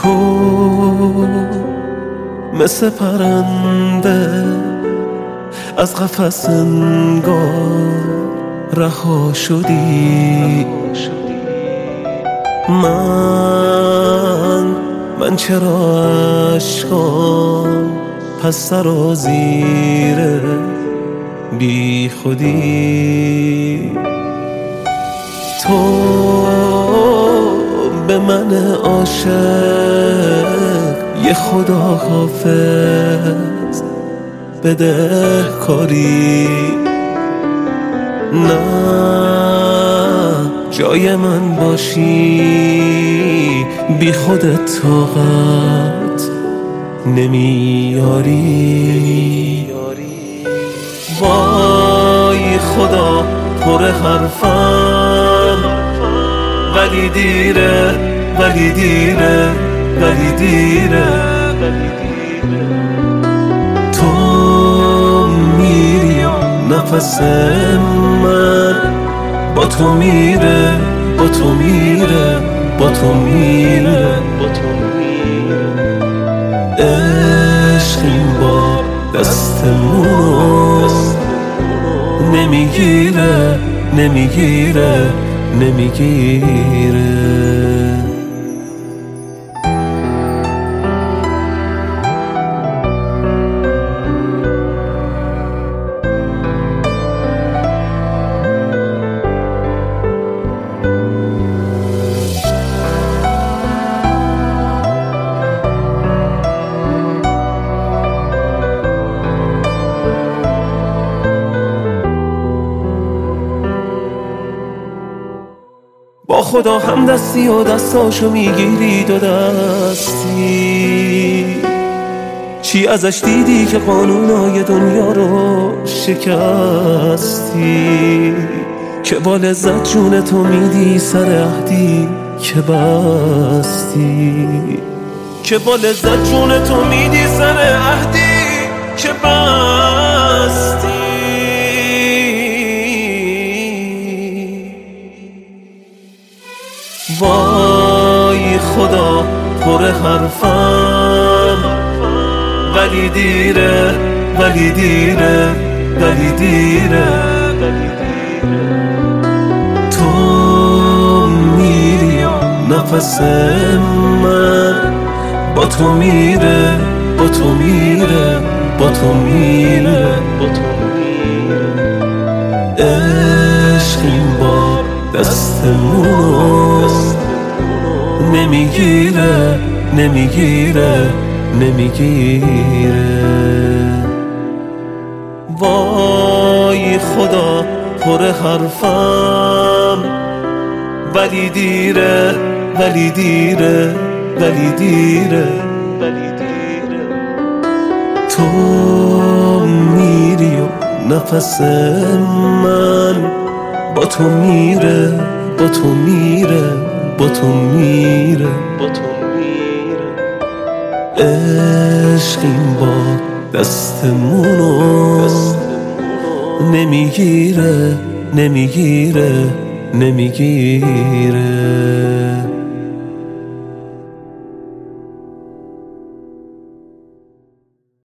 تو مثل پرنده از قفس انگار رها شدی. من چرا عشقام پس سرازیر بی خودی. تو به من عاشق یه خدا حافظ بده کاری. نه جای من باشی بی خودت طاقت نمیاری. وای خدا پر حرفم ولی دیره ولی دیره ولی دیره. تو میری نفس من با تو میره با تو میره با تو میره. عشق این بار دستمونو نمیگیره نمیگیره نمیگیره. با خدا همدستی و دستاشو میگیری دو دستی. چی ازش دیدی که قانونای دنیا رو شکستی؟ که با لذت جون تو میدی سر عهدی که بستی. که با لذت جون تو میدی سر عهدی که بستی. وای خدا پر حرفم ولی دیره ولی دیره ولی دیره. تو میری نفس من با تو میره با تو میره با تو میره. عشق این بار دستمونو نمیگیره نمیگیره نمیگیره. وای خدا پر حرفم ولی دیره ولی دیره ولی دیره. تو میری و نفس من با تو میره با تو میره با تو میره. عشق این بار دستمونو نمیگیره نمیگیره نمیگیره.